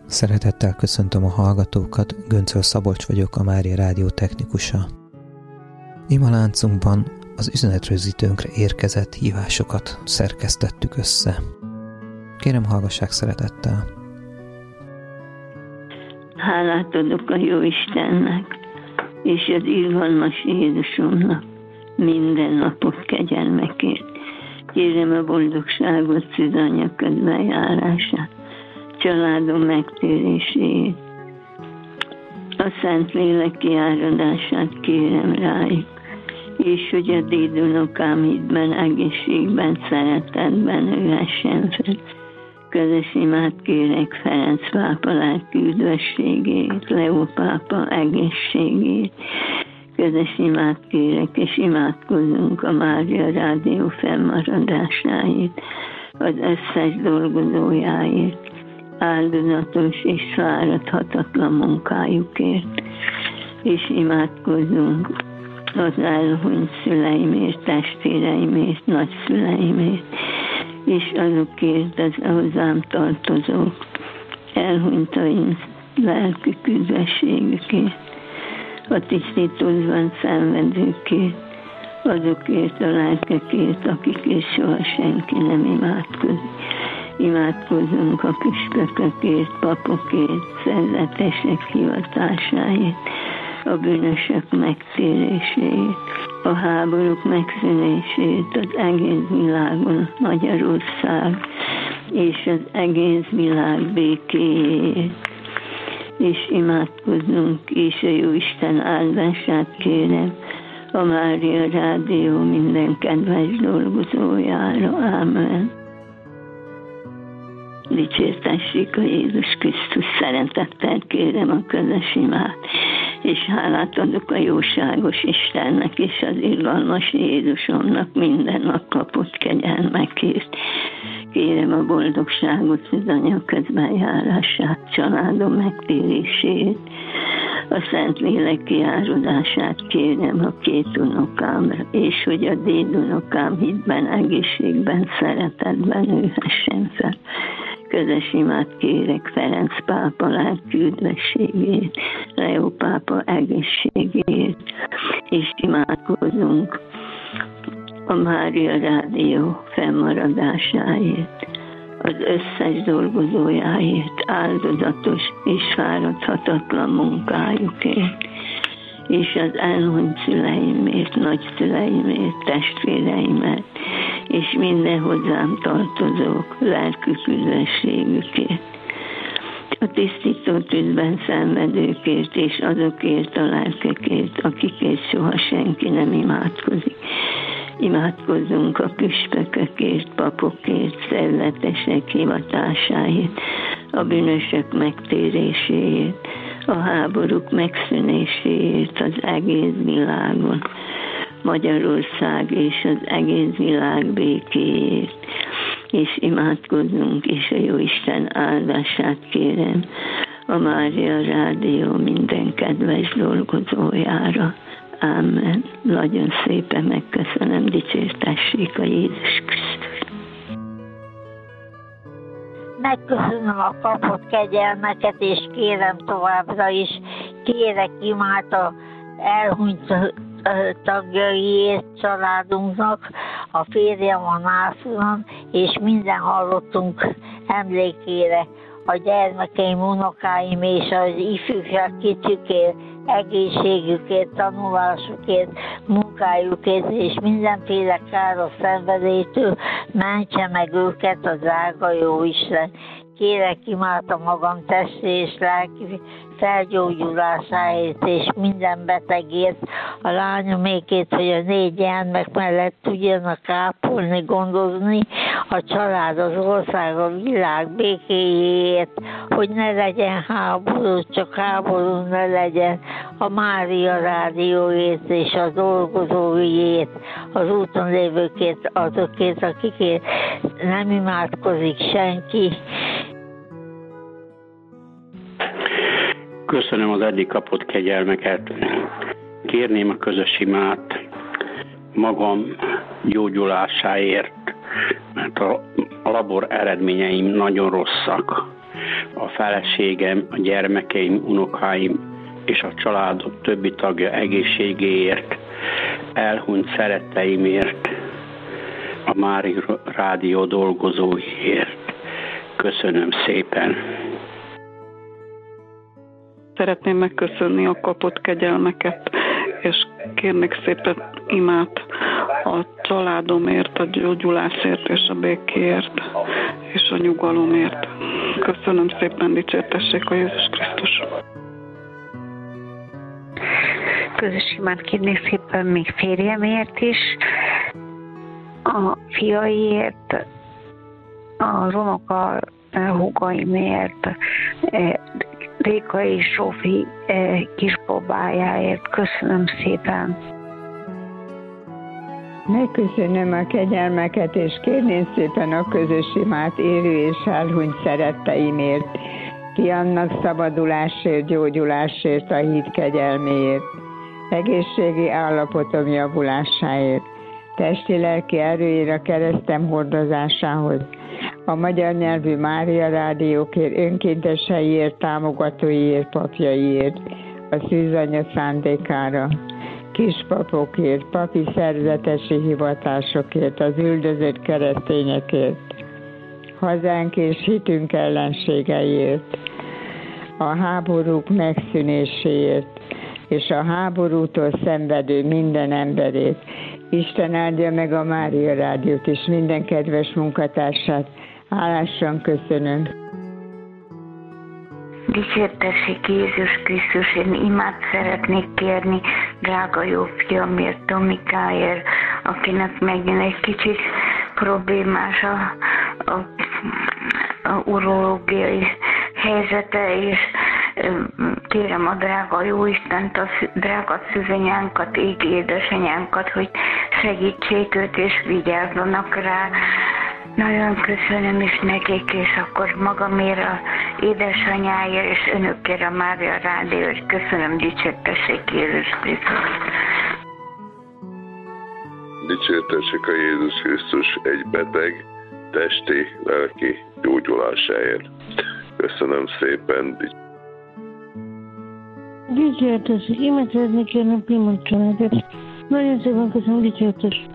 Szeretettel köszöntöm a hallgatókat, Göncöl Szabolcs vagyok, a Mária Rádió technikusa. Ima láncunkban az üzenetrögzítőnkre érkezett hívásokat szerkesztettük össze. Kérem, hallgassák szeretettel. Hálát adok a Jóistennek és az irgalmas Jézusomnak minden napot kegyelmekért. Kérem a boldogságot, szűzanya közbenjárását, családom megtérését, a Szentlélek kiáradását kérem rájuk, és hogy a dédunokám hitben, egészségben, szeretetben nőhessen fel. Közös imát kérek Ferenc pápa lelki üdvösségét, Leó pápa egészségét. Közös imát kérek, és imádkozunk a Mária Rádió fennmaradásáért, az összes dolgozójáért, áldozatos és fáradhatatlan munkájukért, és imádkozunk az elhunyt szüleimért, testvéreimért, nagyszüleimért, és azokért az hozzám tartozók elhunytaim lelkük üdvösségükért, a tisztítózban szenvedőkért, azokért a lelkekért, akikért soha senki nem imádkozik. Imádkozunk a püspökökért, papokért, szerzetesek hivatásáért, a bűnösök megtéréséért, a háborúk megszűnését az egész világon, Magyarország és az egész világ békéjéért. És imádkozunk, és a Jóisten áldását kérem a Mária Rádió minden kedves dolgozójára. Ámen. Dicsértessék a Jézus Krisztus, szeretettel kérem a közös imát, és hálát adok a jóságos Istennek és az irgalmas Jézusomnak minden nap kapott kegyelmekért. Kérem a boldogságot, az anya közbenjárását, családom megtérését, a Szentlélek kiáradását kérem a két unokámra, és hogy a dédunokám hitben, egészségben, szeretetben nőhessen fel. Közös imát kérek Ferenc pápa lelki üdvösségét, Leó pápa egészségét, és imádkozunk a Mária Rádió fennmaradásáért, az összes dolgozójáért, áldozatos és fáradhatatlan munkájukért, és az elhunyt szüleimért, nagyszüleimért, testvéreimet, és minden hozzám tartozók lelkük üdvösségükért, a tisztító tűzben szenvedőkért, és azokért a lelkekért, akikért soha senki nem imádkozik. Imádkozzunk a püspökökért, papokért, szerzetesek hivatásáért, a bűnösök megtéréséért, a háborúk megszűnéséért az egész világon, Magyarország és az egész világ békéért, és imádkozzunk, és a Jóisten áldását kérem a Mária Rádió minden kedves dolgozójára. Ámen. Nagyon szépen megköszönöm, dicsértessék a Jézus Krisztus. Megköszönöm a kapott kegyelmeket, és kérem továbbra is, kérek imát a elhunyt tagjaiért családunknak, a férjem a nászúron, és minden hallottunk emlékére, a gyermekeim, unokáim és az ifjúság kicsikért, egészségükért, tanulásukért, munkájukért és mindenféle káros szenvedélytől mentse meg őket az drága Jóisten. Kérek imát a magam testi és lelki felgyógyulásáért és minden betegért, a lányomékét, hogy a 4 gyermek mellett tudjanak ápolni, gondozni, a család, az ország, a világ békéjéért, hogy ne legyen háború, csak háború ne legyen, a Mária Rádióért és a dolgozóiért, az úton lévőkért, azokért, akikért nem imádkozik senki. Köszönöm az eddig kapott kegyelmeket. Kérném a közös imát magam gyógyulásáért, mert a labor eredményeim nagyon rosszak. a feleségem, a gyermekeim, unokáim és a családok többi tagja egészségéért, elhunyt szeretteimért, a Mária Rádió dolgozóiért. Köszönöm szépen! Szeretném megköszönni a kapott kegyelmeket, és kérnék szépen imát a családomért, a gyógyulásért és a békéért, és a nyugalomért. Köszönöm szépen, dicsértessék a Jézus Krisztus! Közös imát kérnék szépen még férjemért is, a fiaiért, az unoka húgaimért, Réka és Zsófi kisbabájáért. Köszönöm szépen! Megköszönöm a kegyelmeket, és kérném szépen a közös imát élő és elhunyt szeretteimért, fiamnak szabadulásért, gyógyulásért, a hit kegyelméért, egészségi állapotom javulásáért, testi-lelki erőért, a keresztem hordozásához, a magyar nyelvű Mária Rádiókért, önkénteseiért, támogatóiért, papjaiért, a szűzanya szándékára, kispapokért, papi szerzetesi hivatásokért, az üldözött keresztényekért, hazánk és hitünk ellenségeiért, a háborúk megszűnéséért, és a háborútól szenvedő minden emberét. Isten áldja meg a Mária Rádiót és minden kedves munkatársát. Hálásan köszönöm. Dicsértessék Jézus Krisztus, én imát szeretnék kérni drága jó fiamért, Tomikáért, akinek megint egy kicsit problémás a urológiai helyzete, és kérem a drága Jóistent, a drága szűzanyánkat, égi édesanyánkat, hogy segítsék őt és vigyázzanak rá. Nagyon köszönöm is nekik, és akkor magamért, a édesanyáért és önökért a Mária Rádió, és köszönöm, dicsértessék Jézus Krisztus. Dicsértessék a Jézus Krisztus egy beteg, testi, lelki gyógyulásáért. Köszönöm szépen. Dicsértessék, imát szeretnék kérni a Primont családért. Nagyon szépen köszönöm, dicsértessék.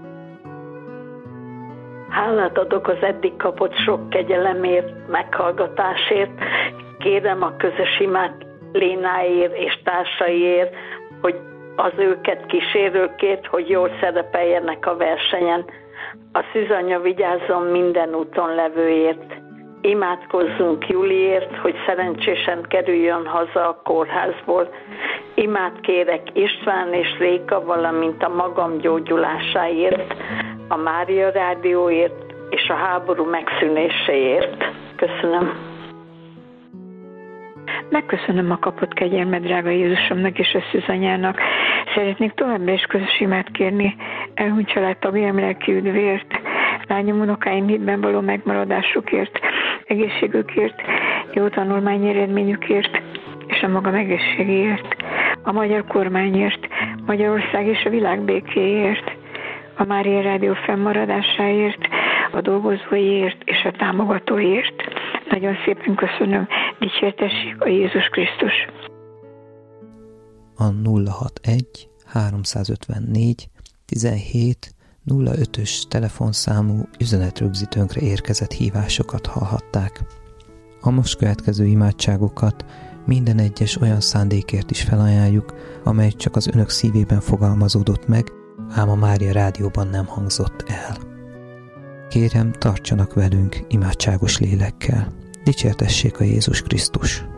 Hálát adok az eddig kapott sok kegyelemért, meghallgatásért. Kérem a közös imát Lénáért és társaiért, hogy az őket kísérőkért, hogy jól szerepeljenek a versenyen. A szűzanya vigyázzon minden úton levőért. Imádkozzunk Juliért, hogy szerencsésen kerüljön haza a kórházból. Imát kérek István és Réka, valamint a magam gyógyulásáért, a Mária Rádióért és a háború megszűnéséért. Köszönöm. Megköszönöm a kapott kegyelmet drága Jézusomnak és a szűzanyának. Szeretnék továbbra is közös imát kérni elhunyt családtagjaim lelki üdvért, lányom, unokáim hitben való megmaradásukért, egészségükért, jó tanulmányi eredményükért és a magam egészségéért, a magyar kormányért, Magyarország és a világ békéért, a Mária Rádió fennmaradásáért, a dolgozóiért és a támogatóiért. Nagyon szépen köszönöm, dicsértessék a Jézus Krisztus. A 061 354 17 05-ös telefonszámú üzenetrögzítőnkre érkezett hívásokat hallhatták. A most következő imádságokat minden egyes olyan szándékért is felajánljuk, amely csak az önök szívében fogalmazódott meg, ám a Mária Rádióban nem hangzott el. Kérem, tartsanak velünk imádságos lélekkel. Dicsértessék a Jézus Krisztus!